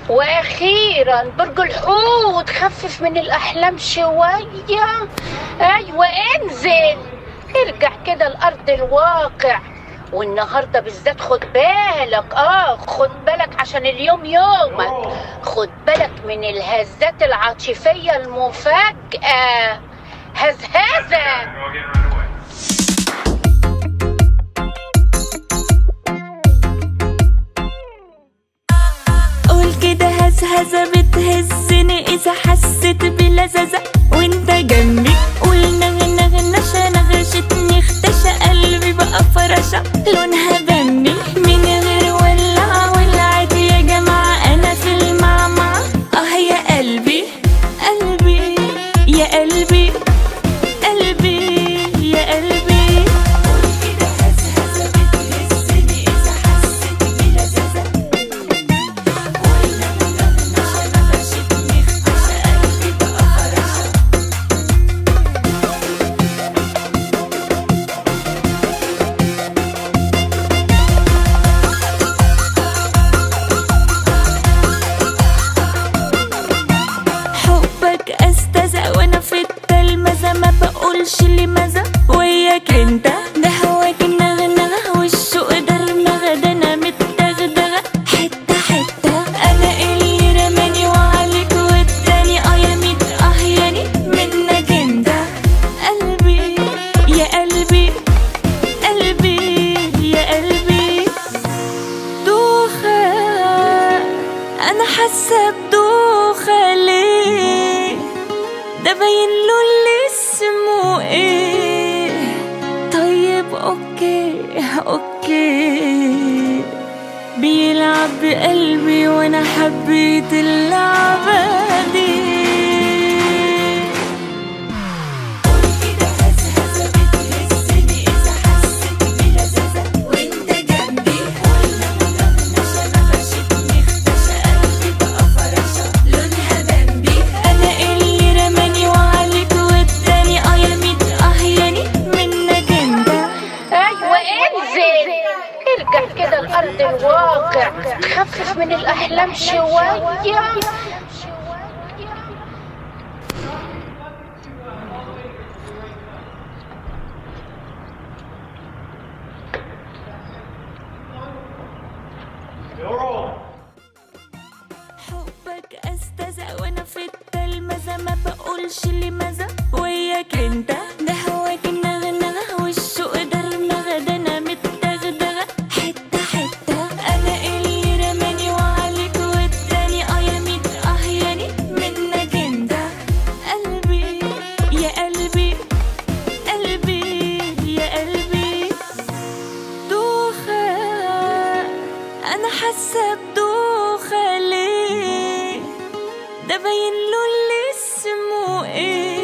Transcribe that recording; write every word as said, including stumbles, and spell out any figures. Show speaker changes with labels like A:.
A: واخيرا برج الحوت خفف من الاحلام شوية. ايوه انزل ارجع كده لارض الواقع. والنهارده بالذات خد بالك، اه خد بالك عشان اليوم يومك. خد بالك من الهزات العاطفية المفاجئة. هزهزة.
B: قول كده هزهزة بتهزني إذا حسيت بلذذة وانت جنبي. قول نغ نغ نشا نغشتني اختشى قلبي بقى فرشة لونها بني من غير ولع ولعت يا جماعة أنا في المعمعة. اه يا قلبي قلبي يا قلبي قلبي يا قلبي. قول كده هزهزة بتهزني إذا حسيت بلذذة وانا في التلمذة ما بقولش لماذا وياك انت. ده هواك النغنغة والشوق درمغة ده انا متدغدغة حتة حتة. انا اللي رماني وعليك والتاني اه يا ميت اه يعني منك انت. قلبي يا قلبي قلبي يا قلبي. دوخة انا حاسة بدوخة ليه؟ ده باين له اللي اسمه ايه. طيب اوكي اوكي بيلعب بقلبي وانا حبيت اللعبة دي. قول كده هزهزة بتهزني اذا حسيت بلذذة وانت جنبي. قول نغنغ نشا نغشتني اختشى قلبي بقى فرشة لونها بنبي. انا اللي رماني وعليك والتاني اه يا ميت اه يعني منك انت.
A: ايوه انزل ارجع كده لارض الواقع. خفف من الاحلام شوية.
B: حبك استهزأ وانا في التلمذة ما بقولش لماذا وياك انت. ده هواك النغنغة والشوق درمغة ده انا متدغدغة حتة حتة. انا اللي رماني وعليك والتاني اه يا ميت اه يعني منك انت. قلبي يا قلبي قلبي يا قلبي. دوخة انا حاسة بدوخة ليه؟ ده باين له اللي اسمه ايه.